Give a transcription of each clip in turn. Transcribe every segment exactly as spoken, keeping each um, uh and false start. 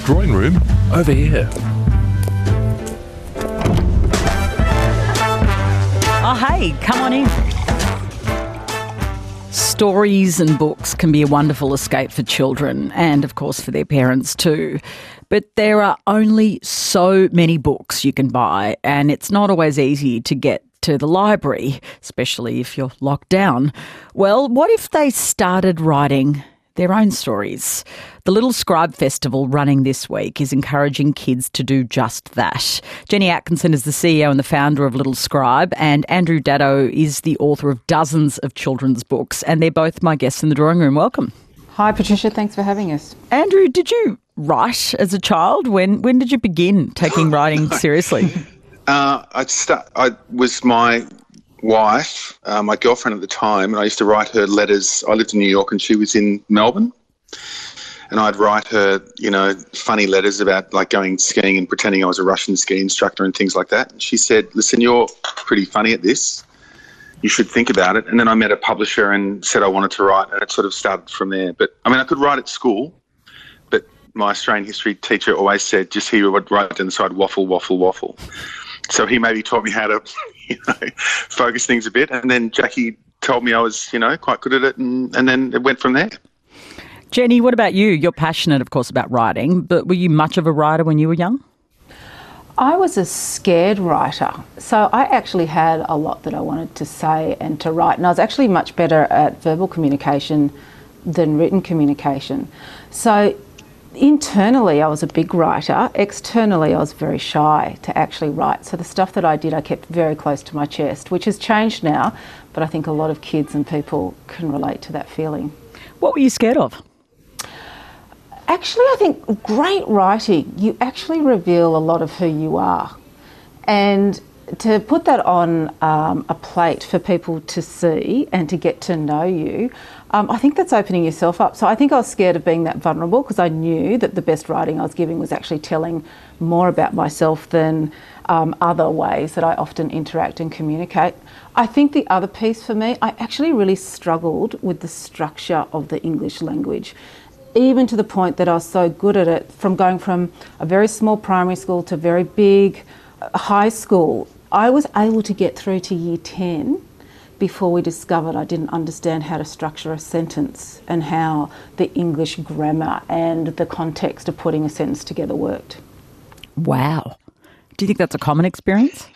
Drawing room over here. Oh, hey, come on in. Stories and books can be a wonderful escape for children and, of course, for their parents too. But there are only so many books you can buy, and it's not always easy to get to the library, especially if you're locked down. Well, what if they started writing their own stories? The Little Scribe Festival running this week is encouraging kids to do just that. Jenny Atkinson is the C E O and the founder of Little Scribe, and Andrew Daddo is the author of dozens of children's books, and they're both my guests in the drawing room. Welcome. Hi, Patricia. Thanks for having us. Andrew, did you write as a child? When when did you begin taking writing seriously? Uh, I start. I was my wife, uh, my girlfriend at the time, and I used to write her letters. I lived in New York and she was in Melbourne, and I'd write her, you know, funny letters about like going skiing and pretending I was a Russian ski instructor and things like that. And she said, "Listen, you're pretty funny at this. You should think about it." And then I met a publisher and said I wanted to write, and it sort of started from there. But I mean, I could write at school, but my Australian history teacher always said, just hear what right down the side, waffle, waffle, waffle. So he maybe taught me how to, you know, focus things a bit. And then Jackie told me I was, you know, quite good at it, and, and then it went from there. Jenny, what about you? You're passionate, of course, about writing, but were you much of a writer when you were young? I was a scared writer, so I actually had a lot that I wanted to say and to write, and I was actually much better at verbal communication than written communication. So internally, I was a big writer. Externally, I was very shy to actually write. So the stuff that I did, I kept very close to my chest, which has changed now, but I think a lot of kids and people can relate to that feeling. What were you scared of? Actually, I think great writing, you actually reveal a lot of who you are. And to put that on um, a plate for people to see and to get to know you, um, I think that's opening yourself up. So I think I was scared of being that vulnerable because I knew that the best writing I was giving was actually telling more about myself than um, other ways that I often interact and communicate. I think the other piece for me, I actually really struggled with the structure of the English language, even to the point that I was so good at it, from going from a very small primary school to very big high school. I was able to get through to year ten before we discovered I didn't understand how to structure a sentence and how the English grammar and the context of putting a sentence together worked. Wow. Do you think that's a common experience?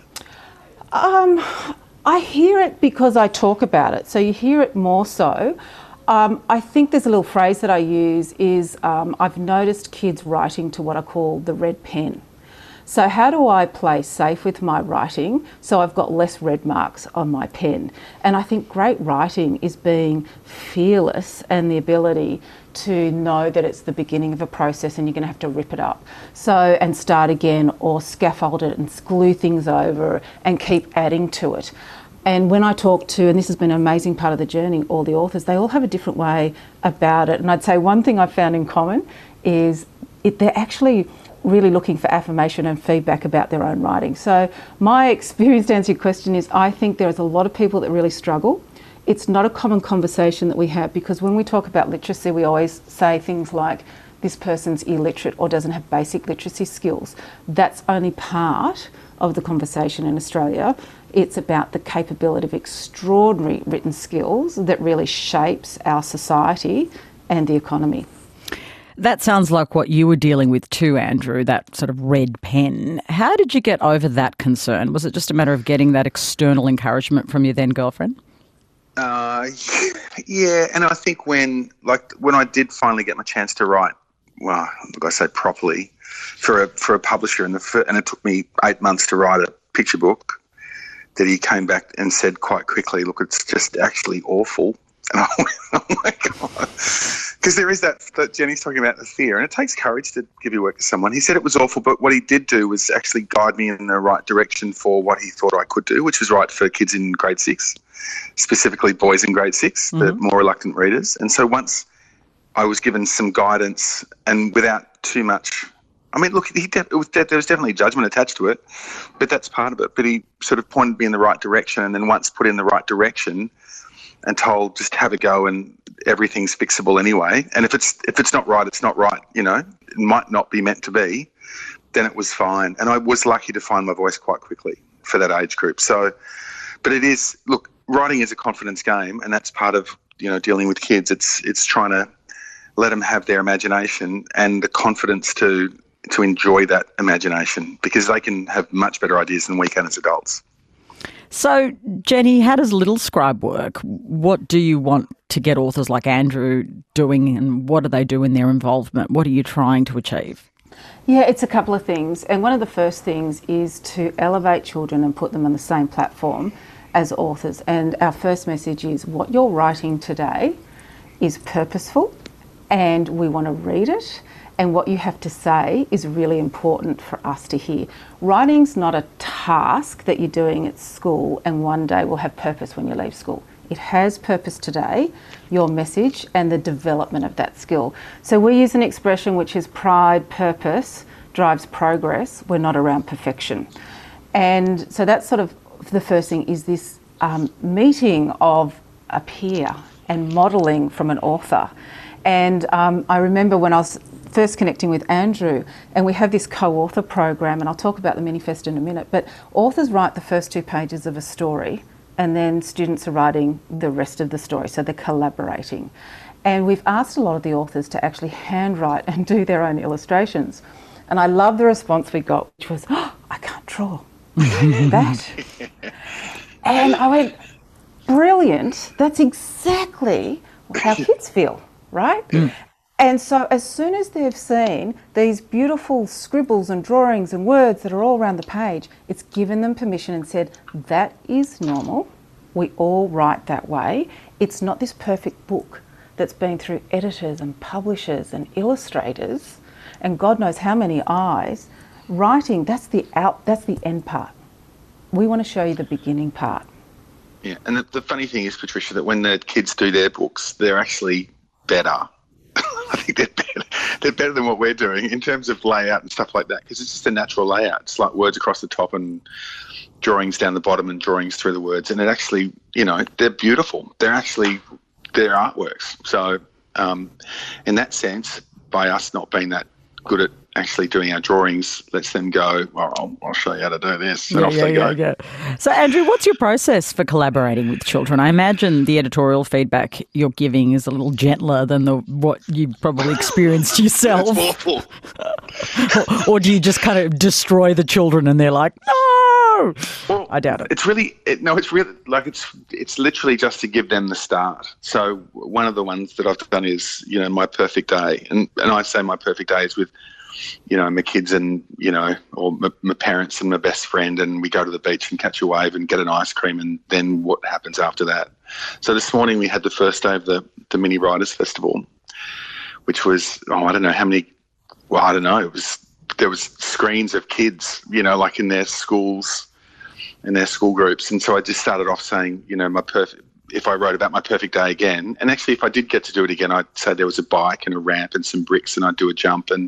Um, I hear it because I talk about it, so you hear it more so. Um, I think there's a little phrase that I use is um, I've noticed kids writing to what I call the red pen. So how do I play safe with my writing so I've got less red marks on my pen? And I think great writing is being fearless and the ability to know that it's the beginning of a process and you're going to have to rip it up. So, and start again or scaffold it and glue things over and keep adding to it. And when I talk to, and this has been an amazing part of the journey, all the authors, they all have a different way about it. And I'd say one thing I've found in common is it, they're actually really looking for affirmation and feedback about their own writing. So my experience, to answer your question, is I think there is a lot of people that really struggle. It's not a common conversation that we have, because when we talk about literacy, we always say things like, this person's illiterate or doesn't have basic literacy skills. That's only part of the conversation in Australia. It's about the capability of extraordinary written skills that really shapes our society and the economy. That sounds like what you were dealing with too, Andrew, that sort of red pen. How did you get over that concern? Was it just a matter of getting that external encouragement from your then girlfriend? Uh, yeah, and I think when, like, when I did finally get my chance to write, well, like I say, properly, for a for a publisher, and the and it took me eight months to write a picture book, that he came back and said quite quickly, look, it's just actually awful. And I went, oh my God. Because there is that, that Jenny's talking about, the fear, and it takes courage to give your work to someone. He said it was awful, but what he did do was actually guide me in the right direction for what he thought I could do, which was write for kids in grade six, specifically boys in grade six, mm-hmm. the more reluctant readers. And so once I was given some guidance and without too much, I mean, look, he de- it was de- there was definitely judgment attached to it, but that's part of it. But he sort of pointed me in the right direction, and then once put in the right direction, and told just have a go and everything's fixable anyway. And if it's if it's not right, it's not right. You know, it might not be meant to be. Then it was fine. And I was lucky to find my voice quite quickly for that age group. So, but it is, look, writing is a confidence game, and that's part of, you know, dealing with kids. It's it's trying to let them have their imagination and the confidence to to enjoy that imagination, because they can have much better ideas than we can as adults. So, Jenny, how does Little Scribe work? What do you want to get authors like Andrew doing, and what do they do in their involvement? What are you trying to achieve? Yeah, it's a couple of things. And one of the first things is to elevate children and put them on the same platform as authors. And our first message is what you're writing today is purposeful, and we want to read it. And what you have to say is really important for us to hear. Writing's not a task that you're doing at school and one day will have purpose when you leave school. It has purpose today, your message and the development of that skill. So we use an expression which is pride, purpose, drives progress. We're not around perfection. And so that's sort of the first thing, is this um, meeting of a peer and modelling from an author. And um, I remember when I was first connecting with Andrew, and we have this co-author program, and I'll talk about the Minifest in a minute, but authors write the first two pages of a story, and then students are writing the rest of the story, so they're collaborating. And we've asked a lot of the authors to actually handwrite and do their own illustrations. And I love the response we got, which was, oh, I can't draw. that. And I went, brilliant, that's exactly how kids feel, right? Mm. And so as soon as they've seen these beautiful scribbles and drawings and words that are all around the page, it's given them permission and said, that is normal. We all write that way. It's not this perfect book that's been through editors and publishers and illustrators and God knows how many eyes. Writing, that's the out, that's the end part. We want to show you the beginning part. Yeah, and the, the funny thing is, Patricia, that when the kids do their books, they're actually better. I think they're better. They're better than what we're doing in terms of layout and stuff like that, because it's just a natural layout. It's like words across the top and drawings down the bottom and drawings through the words. And it actually, you know, they're beautiful. They're actually, they're artworks. So um, in that sense, by us not being that good at actually doing our drawings, lets them go, well, I'll, I'll show you how to do this, and yeah, off yeah, they go. Yeah, yeah. So, Andrew, what's your process for collaborating with children? I imagine the editorial feedback you're giving is a little gentler than the what you've probably experienced yourself. It's awful. or, or do you just kind of destroy the children and they're like, no? Well, I doubt it. It's really, it, no, it's really, like, it's it's literally just to give them the start. So one of the ones that I've done is, you know, my perfect day. And, and I say my perfect day is with, you know, my kids and, you know, or my, my parents and my best friend, and we go to the beach and catch a wave and get an ice cream, and then what happens after that. So this morning we had the first day of the, the Mini Writers Festival, which was, oh, I don't know how many, well, I don't know, it was, there was screens of kids, you know, like in their schools, in their school groups. And so I just started off saying, you know, my perfect, if I wrote about my perfect day again, and actually if I did get to do it again, I'd say there was a bike and a ramp and some bricks, and I'd do a jump, and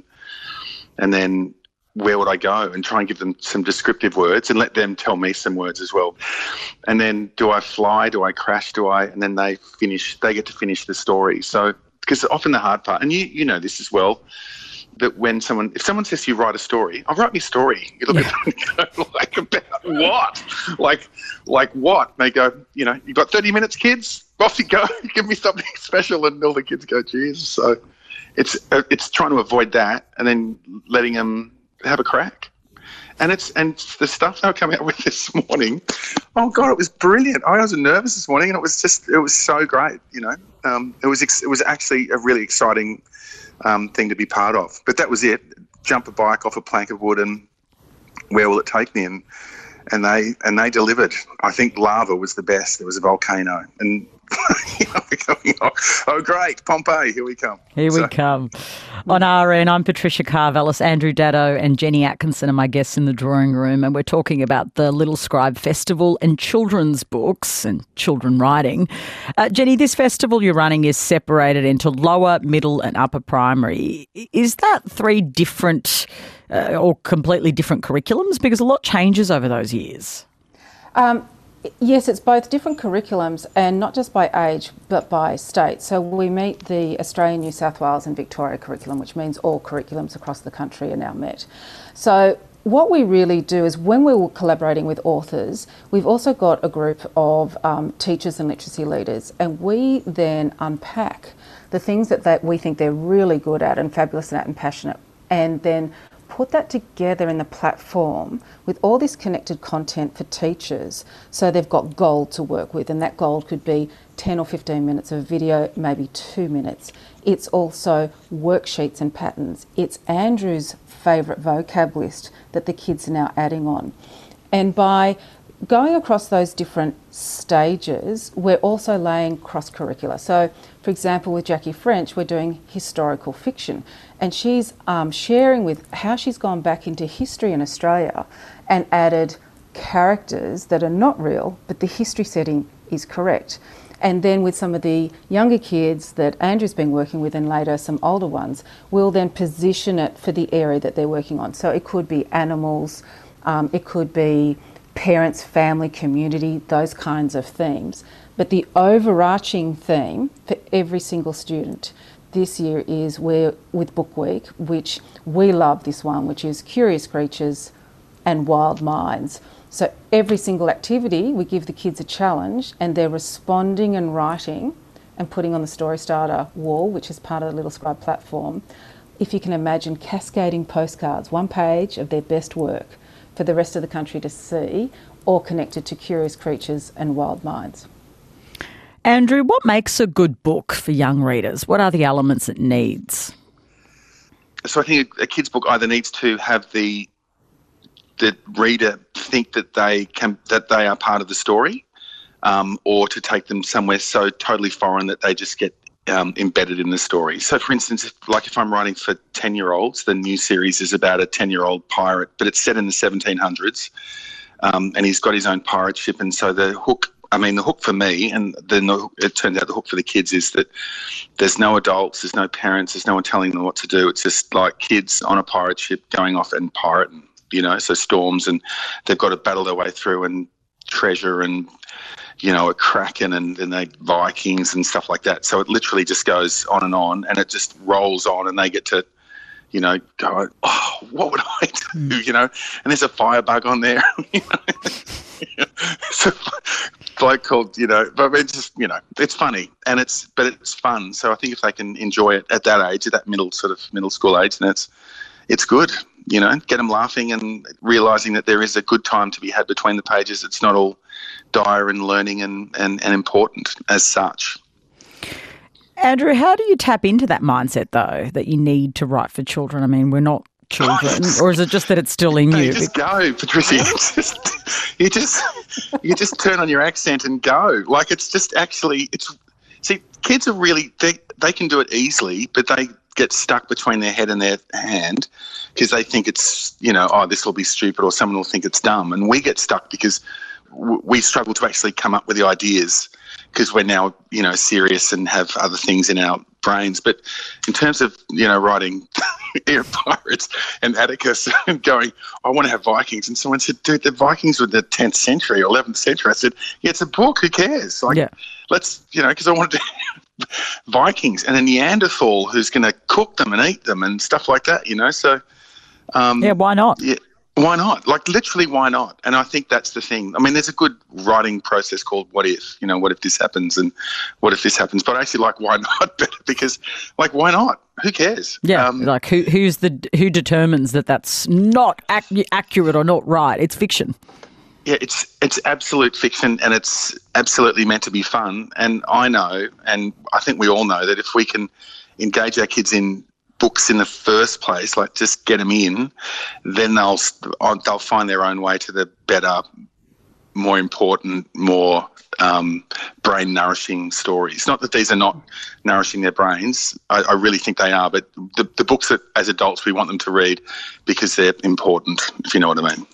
and then where would I go, and try and give them some descriptive words and let them tell me some words as well. And then do I fly, do I crash, do I, and then they finish, they get to finish the story. So, because often the hard part, and you you know this as well, that when someone, if someone says to you, write a story, I'll write me a story. You look at them and go, like, about what? Like, like what? And they go, you know, you've got thirty minutes, kids? Off you go. Give me something special. And all the kids go, geez. So it's it's trying to avoid that and then letting them have a crack. And it's and the stuff they were coming up with this morning, oh, God, it was brilliant. I was nervous this morning, and it was just, it was so great, you know. Um, it was ex- it was actually a really exciting Um, thing to be part of. But that was it. Jump a bike off a plank of wood, and where will it take me? And and they and they delivered. I think lava was the best. There was a volcano, and you know, we're going, oh, oh, great, Pompeii, here we come. Here so. we come. On R N, I'm Patricia Karvelas. Andrew Daddo and Jenny Atkinson are my guests in the drawing room, and we're talking about the Little Scribe Festival and children's books and children writing. Uh, Jenny, this festival you're running is separated into lower, middle and upper primary. Is that three different uh, or completely different curriculums? Because a lot changes over those years. Um, Yes, it's both different curriculums and not just by age but by state. So we meet the Australian, New South Wales and Victoria curriculum, which means all curriculums across the country are now met. So what we really do is when we're collaborating with authors, we've also got a group of um, teachers and literacy leaders, and we then unpack the things that they, we think they're really good at and fabulous at and passionate, and then put that together in the platform with all this connected content for teachers, so they've got gold to work with, and that gold could be ten or fifteen minutes of video, maybe two minutes. It's also worksheets and patterns. It's Andrew's favourite vocab list that the kids are now adding on. And by going across those different stages, we're also laying cross-curricular. So, for example, with Jackie French, we're doing historical fiction, and she's um, sharing with how she's gone back into history in Australia and added characters that are not real, but the history setting is correct. And then with some of the younger kids that Andrew's been working with, and later some older ones, we'll then position it for the area that they're working on. So it could be animals, um, it could be parents, family, community, those kinds of themes. But the overarching theme for every single student this year is we're with Book Week, which we love this one, which is Curious Creatures and Wild Minds. So every single activity, we give the kids a challenge, and they're responding and writing and putting on the Story Starter wall, which is part of the Little Scribe platform. If you can imagine, cascading postcards, one page of their best work for the rest of the country to see, all connected to Curious Creatures and Wild Minds. Andrew, what makes a good book for young readers? What are the elements it needs? So I think a, a kid's book either needs to have the the reader think that they can that they are part of the story, um, or to take them somewhere so totally foreign that they just get um, embedded in the story. So, for instance, if, like if I'm writing for ten-year-olds, the new series is about a ten-year-old pirate, but it's set in the seventeen hundreds, um, and he's got his own pirate ship, and so the hook, I mean, the hook for me, and then the, it turns out the hook for the kids is that there's no adults, there's no parents, there's no one telling them what to do. It's just like kids on a pirate ship going off and pirating. You know, so storms, and they've got to battle their way through, and treasure, and, you know, a kraken, and then they Vikings and stuff like that. So it literally just goes on and on, and it just rolls on, and they get to, you know, go, oh, what would I do? Mm. You know, and there's a firebug on there. You know? It's a bloke called, you know, but it's just, you know, it's funny, and it's, but it's fun. So I think if they can enjoy it at that age, at that middle sort of middle school age, then it's, it's good. You know, get them laughing and realising that there is a good time to be had between the pages. It's not all dire and learning and, and, and important as such. Andrew, how do you tap into that mindset, though, that you need to write for children? I mean, we're not children, or is it just that it's still in you? You just go, Patricia. You just, you just, you just turn on your accent and go. Like, it's just actually, it's, see, kids are really, they, they can do it easily, but they get stuck between their head and their hand because they think it's, you know, oh, this will be stupid, or someone will think it's dumb. And we get stuck because w- we struggle to actually come up with the ideas because we're now, you know, serious and have other things in our brains. But in terms of, you know, writing Air Pirates and Atticus and going, I want to have Vikings. And someone said, dude, the Vikings were the tenth century or eleventh century. I said, yeah, it's a book. Who cares? Like, yeah. Let's, you know, because I wanted to Vikings and a Neanderthal who's going to cook them and eat them and stuff like that, you know. So, um, yeah, why not? Yeah, why not? Like, literally, why not? And I think that's the thing. I mean, there's a good writing process called what if, you know, what if this happens and what if this happens? But I actually like why not better because, like, why not? Who cares? Yeah, um, like who who's the who determines that that's not ac- accurate or not right? It's fiction. Yeah, it's it's absolute fiction, and it's absolutely meant to be fun. And I know, and I think we all know, that if we can engage our kids in books in the first place, like just get them in, then they'll they'll find their own way to the better, more important, more um, brain-nourishing stories. Not that these are not nourishing their brains. I, I really think they are, but the, the books that as adults we want them to read because they're important, if you know what I mean.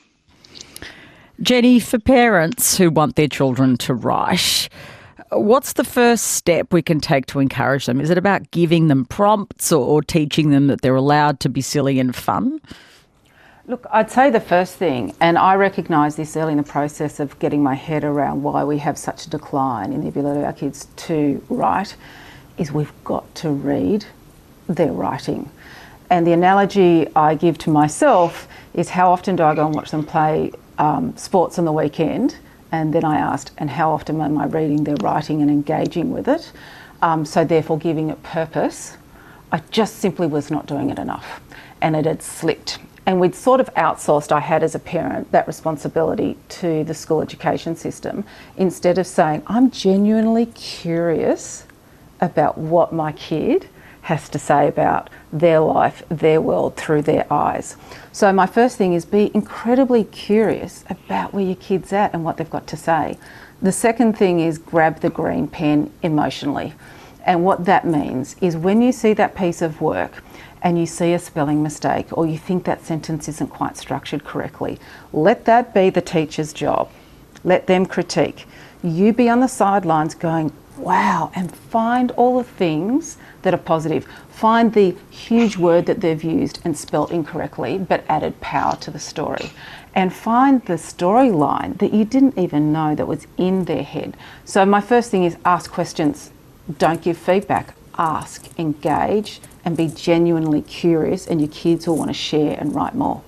Jenny, for parents who want their children to write, what's the first step we can take to encourage them? Is it about giving them prompts or, or teaching them that they're allowed to be silly and fun? Look, I'd say the first thing, and I recognised this early in the process of getting my head around why we have such a decline in the ability of our kids to write, is we've got to read their writing. And the analogy I give to myself is, how often do I go and watch them play um, sports on the weekend? And then I asked, and how often am I reading their writing and engaging with it? Um, so therefore giving it purpose. I just simply was not doing it enough, and it had slipped. And we'd sort of outsourced, I had as a parent, that responsibility to the school education system, instead of saying, I'm genuinely curious about what my kid has to say about their life, their world, through their eyes. So my first thing is be incredibly curious about where your kid's at and what they've got to say. The second thing is grab the green pen emotionally. And what that means is, when you see that piece of work and you see a spelling mistake, or you think that sentence isn't quite structured correctly, let that be the teacher's job. Let them critique. You be on the sidelines going, wow, and find all the things that are positive. Find the huge word that they've used and spelt incorrectly but added power to the story. And find the storyline that you didn't even know that was in their head. So my first thing is ask questions. Don't give feedback. Ask, engage, and be genuinely curious, and your kids will want to share and write more.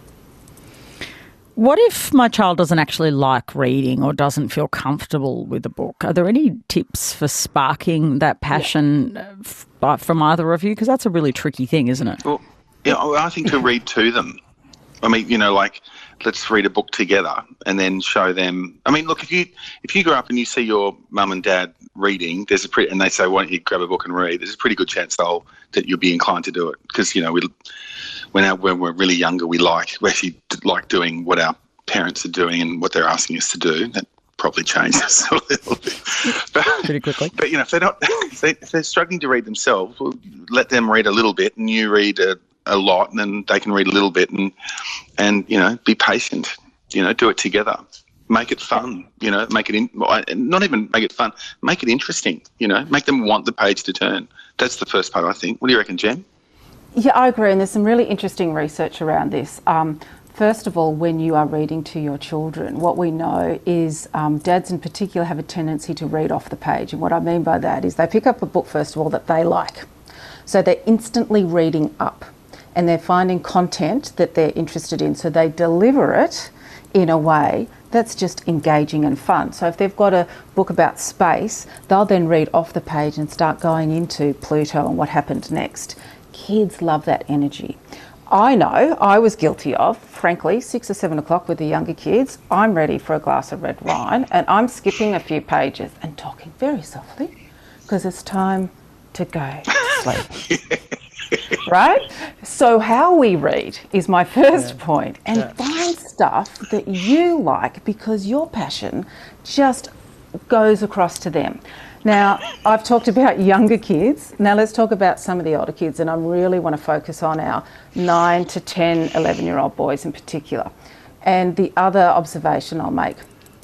What if my child doesn't actually like reading or doesn't feel comfortable with a book? Are there any tips for sparking that passion yeah. f- from either of you? Because that's a really tricky thing, isn't it? Well, yeah, I think to read to them. I mean, you know, like, let's read a book together and then show them. I mean, look, if you if you grow up and you see your mum and dad reading, there's a pretty, and they say, why don't you grab a book and read? There's a pretty good chance they'll that you'll be inclined to do it, because, you know, we when our, when we're really younger, we like we actually like doing what our parents are doing and what they're asking us to do. That probably changes a little bit, but, pretty quickly. But you know, if they're not, if, they, if they're struggling to read themselves, well, let them read a little bit, and you read a, a lot, and then they can read a little bit, and and you know, be patient. You know, do it together. Make it fun. You know, make it in, not even make it fun. Make it interesting. You know, make them want the page to turn. That's the first part, I think. What do you reckon, Jen? Yeah, I agree, and there's some really interesting research around this. Um, first of all, when you are reading to your children, what we know is um, dads in particular have a tendency to read off the page. And what I mean by that is they pick up a book, first of all, that they like. So they're instantly reading up, and they're finding content that they're interested in. So they deliver it in a way that's just engaging and fun. So if they've got a book about space, they'll then read off the page and start going into Pluto and what happened next. Kids love that energy. I know I was guilty of, frankly, six or seven o'clock with the younger kids. I'm ready for a glass of red wine, and I'm skipping a few pages and talking very softly because it's time to go to sleep. Right? So how we read is my first yeah. point, and yeah. find stuff that you like because your passion just goes across to them. Now, I've talked about younger kids. Now let's talk about some of the older kids, and I really want to focus on our nine to ten, eleven-year-old boys in particular. And the other observation I'll make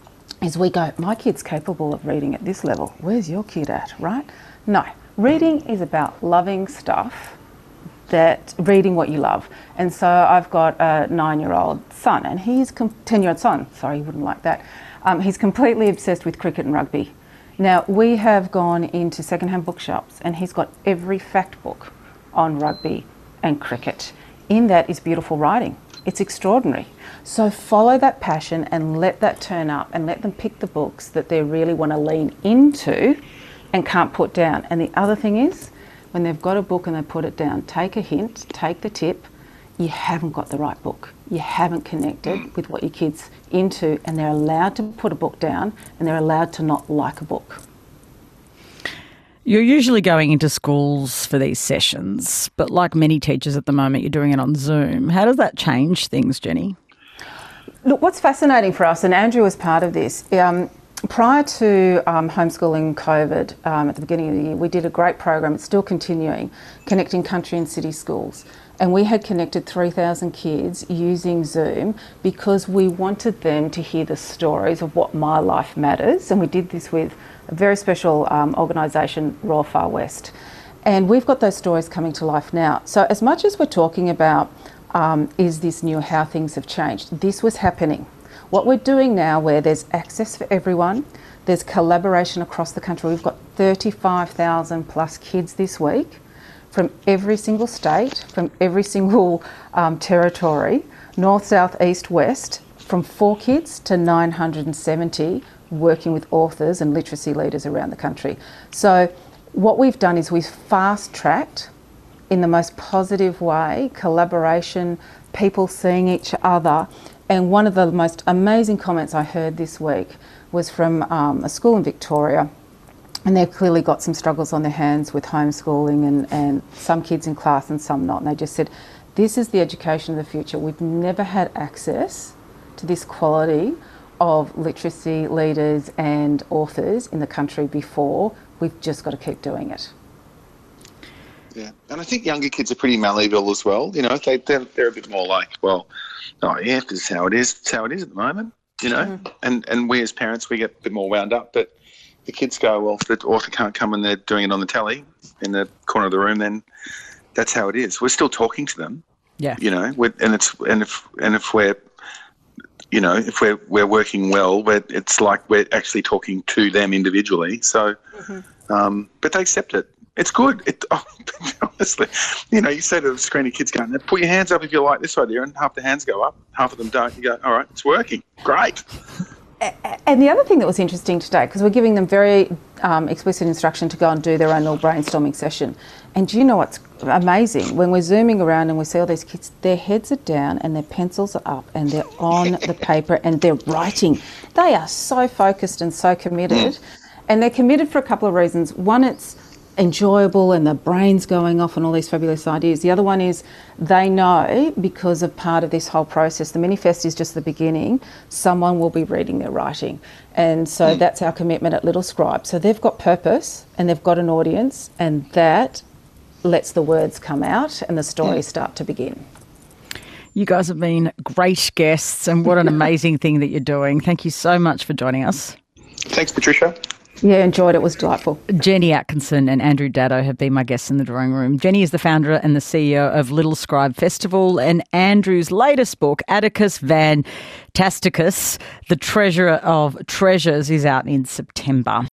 is we go, my kid's capable of reading at this level. Where's your kid at, right? No. Reading is about loving stuff, that reading what you love. And so I've got a nine-year-old son, and he's, com- ten-year-old son, sorry, you wouldn't like that. Um, he's completely obsessed with cricket and rugby. Now, we have gone into secondhand bookshops, and he's got every fact book on rugby and cricket. In that is beautiful writing. It's extraordinary. So follow that passion and let that turn up, and let them pick the books that they really want to lean into and can't put down. And the other thing is, when they've got a book and they put it down, take a hint, take the tip. You haven't got the right book. You haven't connected with what your kid's into, and they're allowed to put a book down, and they're allowed to not like a book. You're usually going into schools for these sessions, but like many teachers at the moment, you're doing it on Zoom. How does that change things, Jenny? Look, what's fascinating for us, and Andrew was part of this, um, prior to um, homeschooling COVID um, at the beginning of the year, we did a great program, it's still continuing, connecting country and city schools. And we had connected three thousand kids using Zoom because we wanted them to hear the stories of what my life matters. And we did this with a very special um, organisation, Royal Far West. And we've got those stories coming to life now. So as much as we're talking about um, is this new how things have changed. This was happening. What we're doing now, where there's access for everyone, there's collaboration across the country. We've got thirty-five thousand plus kids this week from every single state, from every single um, territory, north, south, east, west, from four kids to nine hundred seventy, working with authors and literacy leaders around the country. So what we've done is we've fast-tracked, in the most positive way, collaboration, people seeing each other. And one of the most amazing comments I heard this week was from um, a school in Victoria, and they've clearly got some struggles on their hands with homeschooling and, and some kids in class and some not. And they just said, this is the education of the future. We've never had access to this quality of literacy leaders and authors in the country before. We've just got to keep doing it. Yeah, and I think younger kids are pretty malleable as well. You know, they, they're, they're a bit more like, well, oh yeah, this is how it is. It's how it is at the moment, you know. Mm-hmm. And and we as parents, we get a bit more wound up. But the kids go, well, if the author can't come and they're doing it on the telly in the corner of the room, then that's how it is. We're still talking to them. Yeah. You know, we're, and it's and if and if we're, you know, if we're we're working well, we're, it's like we're actually talking to them individually. So, mm-hmm. um, but they accept it. It's good. It, oh, honestly, you know, you say to the screen of kids going, put your hands up if you like this idea, and half the hands go up, half of them don't. You go, all right, it's working. Great. And the other thing that was interesting today, because we're giving them very um, explicit instruction to go and do their own little brainstorming session. And do you know what's amazing? When we're zooming around and we see all these kids, their heads are down and their pencils are up and they're on the paper and they're writing. They are so focused and so committed. And they're committed for a couple of reasons. One, it's enjoyable and the brain's going off on all these fabulous ideas. The other one is they know, because of part of this whole process, the Minifest is just the beginning, someone will be reading their writing. And so mm. that's our commitment at Little Scribe. So they've got purpose and they've got an audience, and that lets the words come out and the stories mm. start to begin. You guys have been great guests, and what an amazing thing that you're doing. Thank you so much for joining us. Thanks, Patricia. Yeah, enjoyed it. It was delightful. Jenny Atkinson and Andrew Daddo have been my guests in the drawing room. Jenny is the founder and the C E O of Little Scribe Festival, and Andrew's latest book, Atticus Van Tasticus, The Treasurer of Treasures, is out in September.